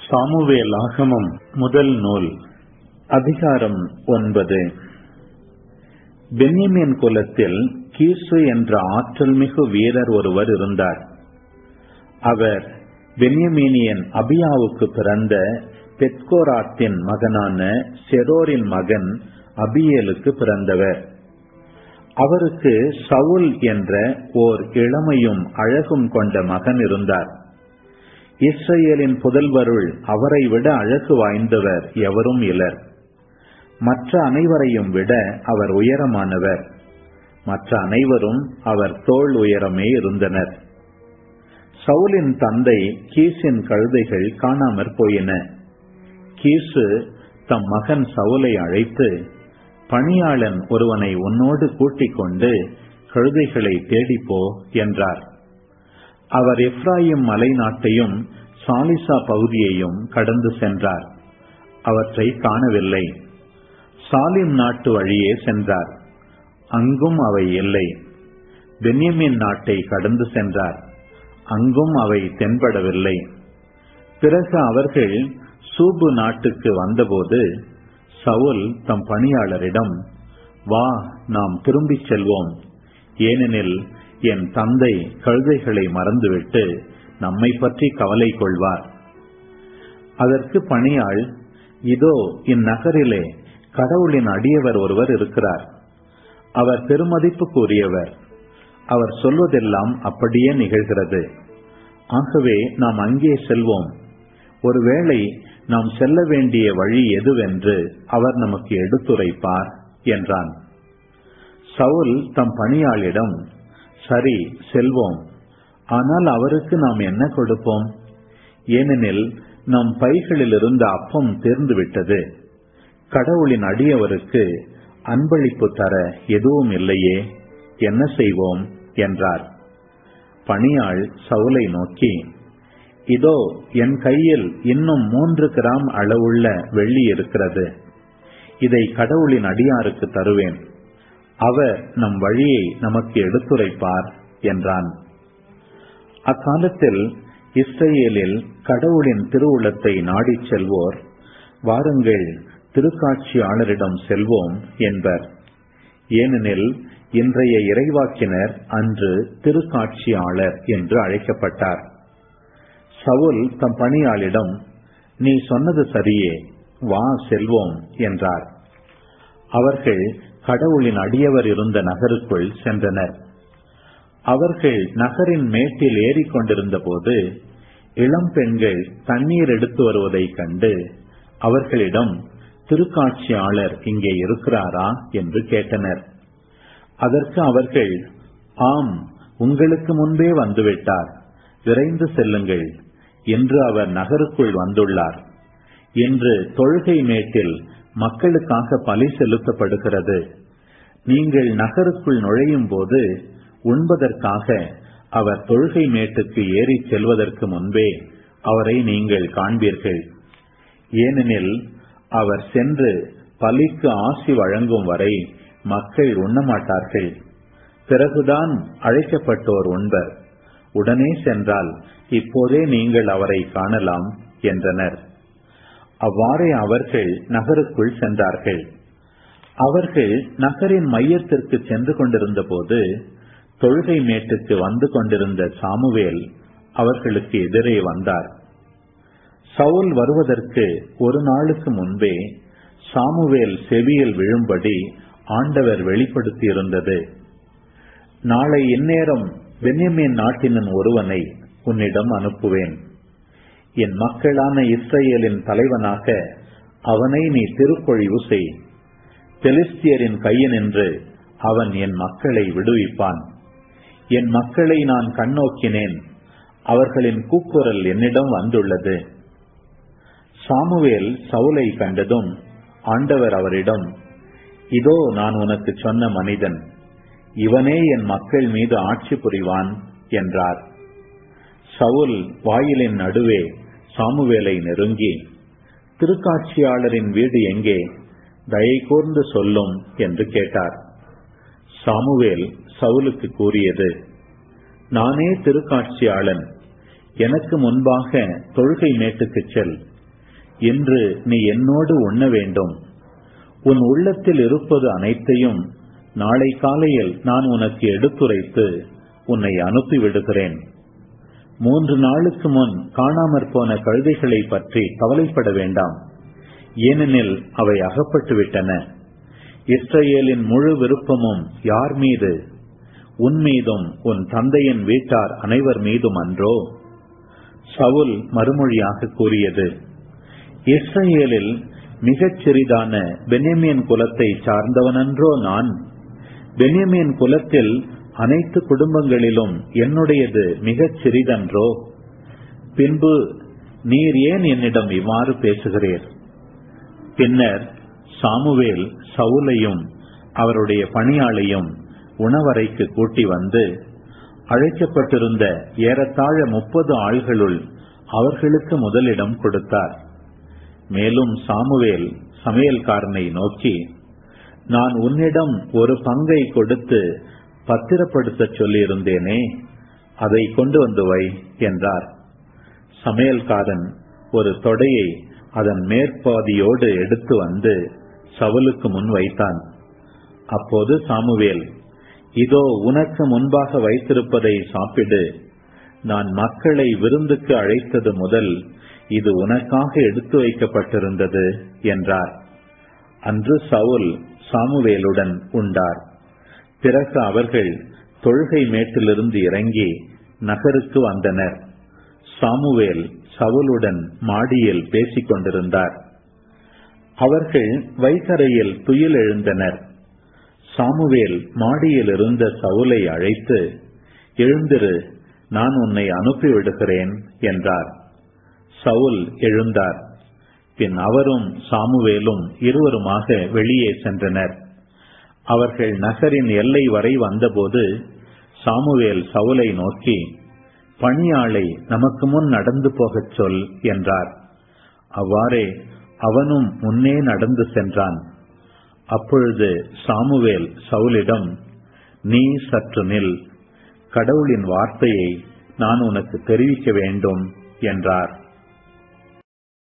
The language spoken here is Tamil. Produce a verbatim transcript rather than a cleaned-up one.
சாமுவேலாகமம் முதல் நூல். அதிகாரம் ஒன்பது. பென்யமீன் குலத்தில் கீசு என்ற ஆற்றல் மிகு வீரர் ஒருவர் இருந்தார். அவர் பென்யமீனியன் அபியாவுக்கு பிறந்த பெத்கோராத்தின் மகனான செரோரின் மகன் அபியேலுக்கு பிறந்தவர். அவருக்கு சவுல் என்ற ஓர் இளமையும் அழகும் கொண்ட மகன் இருந்தார். இஸ்ரவேலின் புதல்வருள் அவரை விட அழகு வாய்ந்தவர் எவரும் இலர். மற்ற அனைவரையும் விட அவர் உயரமானவர். மற்ற அனைவரும் அவர் தோள் உயரமே இருந்தனர். சவுலின் தந்தை கீசின் கழுதைகள் காணாமற் போயின. கீசு தம் மகன் சவுலை அழைத்து, பணியாளன் ஒருவனை உன்னோடு கூட்டிக் கொண்டு கழுதைகளை தேடிப்போ என்றார். அவர் எப்ராயிம் மலை நாட்டையும் சாலிசா பகுதியையும் கடந்து சென்றார். அவற்றை காணவில்லை. சாலிம் நாட்டு வழியே சென்றார். அங்கும் அவை இல்லை. பென்யமீன் நாட்டை கடந்து சென்றார். அங்கும் அவை தென்படவில்லை. பிறகு அவர்கள் சூபு நாட்டுக்கு வந்தபோது சவுல் தம் பணியாளரிடம், வா, நாம் திரும்பிச் செல்வோம். ஏனெனில் என் தந்தை கழுதைகளை மறந்துவிட்டு நம்மை பற்றி கவலை கொள்வார். அதற்கு பணியாள், இதோ இந்நகரிலே கடவுளின் அடியவர் ஒருவர் இருக்கிறார். அவர் பெருமதிப்புக்குரியவர். அவர் சொல்வதெல்லாம் அப்படியே நிகழ்கிறது. ஆகவே நாம் அங்கே செல்வோம். ஒருவேளை நாம் செல்ல வேண்டிய வழி எதுவென்று அவர் நமக்கு எடுத்துரைப்பார் என்றான். சவுல் தம் பணியாளிடம், சரி, செல்வோம். ஆனால் அவருக்கு நாம் என்ன கொடுப்போம்? ஏனெனில் நம் பைகளில் இருந்த அப்பம் தீர்ந்துவிட்டது. கடவுளின் அடியவருக்கு அன்பளிப்பு தர எதுவும் இல்லையே, என்ன செய்வோம் என்றார். பணியாள் சவுலை நோக்கி, இதோ என் கையில் இன்னும் மூன்று கிராம் அளவுள்ள வெள்ளி இருக்கிறது. இதை கடவுளின் அடியாருக்கு தருவேன். அவர் நம் வழியை நமக்கு எடுத்துரைப்பார் என்றான். அக்காலத்தில் இஸ்ரவேலில் கடவுளின் திருவுளத்தை நாடிச் செல்வோர், வாருங்கள், திருக்காட்சியாளரிடம் செல்வோம் என்பர். ஏனெனில் இன்றைய இறைவாக்கினர் அன்று திருக்காட்சியாளர் என்று அழைக்கப்பட்டார். சவுல் தம் பணியாளிடம், நீ சொன்னது சரியே, வா செல்வோம் என்றார். அவர்கள் கடவுளின் அடியவர் இருந்த நகருக்குள் சென்றனர். அவர்கள் நகரின் மேட்டில் ஏறிக்கொண்டிருந்த போது இளம் பெண்கள் தண்ணீர் எடுத்து வருவதைக் கண்டு அவர்களிடம், திருக்காட்சியாளர் இங்கே இருக்கிறாரா என்று கேட்டனர். அதற்கு அவர்கள், ஆம், உங்களுக்கு முன்பே வந்துவிட்டார், விரைந்து செல்லுங்கள், என்று அவர் நகருக்குள் வந்துள்ளார். என்று தொழுகை மேட்டில் மக்களுக்காக பலி செலுத்தப்படுகிறது. நீங்கள் நகருக்குள் நுழையும் போது உண்பதற்காக அவர் தொழுகை மேட்டுக்கு ஏறி செல்வதற்கு முன்பே அவரை நீங்கள் காண்பீர்கள். ஏனெனில் அவர் சென்று பலிக்கு ஆசி வழங்கும் வரை மக்கள் உண்ணமாட்டார்கள். பிறகுதான் அழைக்கப்பட்டோர் உண்பர். உடனே சென்றால் இப்போதே நீங்கள் அவரை காணலாம் என்றனர். அவ்வாறே அவர்கள் நகருக்குள் சென்றார்கள். அவர்கள் நகரின் மையத்திற்கு சென்று கொண்டிருந்த போது தொழுகை மேட்டுக்கு வந்து கொண்டிருந்த சாமுவேல் அவர்களுக்கு எதிரே வந்தார். சவுல் வருவதற்கு ஒரு நாளுக்கு முன்பே சாமுவேல் செவியில் விழும்படி ஆண்டவர் வெளிப்படுத்தியிருந்தது. நாளை இந்நேரம் பென்யமீன் நாட்டினன் ஒருவனை உன்னிடம் அனுப்புவேன். என் மக்களான இஸ்ரவேலின் தலைவனாக அவனை நீ திருப்பொழிவு செய். பெலிஸ்தியரின் கையினின்று அவன் என் மக்களை விடுவிப்பான். என் மக்களை நான் கண்ணோக்கினேன், அவர்களின் கூக்குரல் என்னிடம் வந்துள்ளது. சாமுவேல் சவுலை கண்டதும் ஆண்டவர் அவரிடம், இதோ நான் உனக்கு சொன்ன மனிதன், இவனே என் மக்கள் மீது ஆட்சி புரிவான் என்றார். சவுல் வாயிலின் நடுவே சாமுவேலை நெருங்கி, திருக்காட்சியாளரின் வீடு எங்கே, தயை கூர்ந்து சொல்லும் என்று கேட்டார். சாமுவேல் சவுலுக்கு கூறியது, நானே திருக்காட்சியாளன். எனக்கு முன்பாக தொழுகை மேட்டுக்கு செல் இன்று நீ என்னோடு உண்ண வேண்டும். உன் உள்ளத்தில் இருப்பது அனைத்தையும் நாளை காலையில் நான் உனக்கு எடுத்துரைத்து உன்னை அனுப்பிவிடுகிறேன். மூன்று நாளுக்கு முன் காணாமற் போன கழுதைகளை பற்றி கவலைப்பட வேண்டாம், ஏனெனில் அவை அகப்பட்டுவிட்டன. இஸ்ரவேலின் முழு விருப்பமும் யார் மீது? உன் மீதும் உன் தந்தையின் வீட்டார் அனைவர் மீதும் அன்றோ? சவுல் மறுமொழியாக கூறியது, இஸ்ரவேலில் மிகச் சிறிதான பென்யமீன் குலத்தை சார்ந்தவனன்றோ நான்? பென்யமீன் குலத்தில் அனைத்து குடும்பங்களிலும் என்னுடையது மிகச் சிறிதன்றோ? பின்பு நீர் ஏன் என்னிடம் இவ்வாறு பேசுகிறீர்? பின்னர் சாமுவேல் சவுலையும் அவருடைய பணியாளையும் உணவறைக்கு கூட்டி வந்து அழைக்கப்பட்டிருந்த ஏறத்தாழ முப்பது ஆள்களுள் அவர்களுக்கு முதலிடம் கொடுத்தார். மேலும் சாமுவேல் சமையல்காரனை நோக்கி, நான் உன்னிடம் ஒரு பங்கை கொடுத்து பத்திரப்படுத்த சொல்லியிருந்தேனே, அதை கொண்டு வந்து வை என்றார். சமையல்காரன் ஒரு தொடையை அதன் மேற்பாதியோடு எடுத்து வந்து சவுலுக்கு முன் வைத்தான். அப்போது சாமுவேல், இதோ உனக்கு முன்பாக வைத்திருப்பதை சாப்பிடு. நான் மக்களை விருந்துக்கு அழைத்தது முதல் இது உனக்காக எடுத்து வைக்கப்பட்டிருந்தது என்றார். அன்று சவுல் சாமுவேலுடன் உண்டார். பிறகு அவர்கள் தொழுகை மேட்டிலிருந்து இறங்கி நகருக்கு வந்தனர். சாமுவேல் சவுலுடன் மாடியில் பேசிக் கொண்டிருந்தார். அவர்கள் வைகரையில் துயில் எழுந்தனர். சாமுவேல் மாடியில் இருந்த சவுலை அழைத்து, எழுந்திரு, நான் உன்னை அனுப்பிவிடுகிறேன் என்றார். சவுல் எழுந்தார். பின் அவரும் சாமுவேலும் இருவருமாக வெளியே சென்றனர். அவர்கள் நகரின் எல்லை வரை வந்தபோது சாமுவேல் சவுலை நோக்கி, பணியாளை நமக்கு முன் நடந்து போகச் சொல் என்றார். அவ்வாறே அவனும் முன்னே நடந்து சென்றான். அப்பொழுது சாமுவேல் சவுலிடம், நீ சற்று நில், கடவுளின் வார்த்தையை நான் உனக்கு தெரிவிக்க வேண்டும் என்றார்.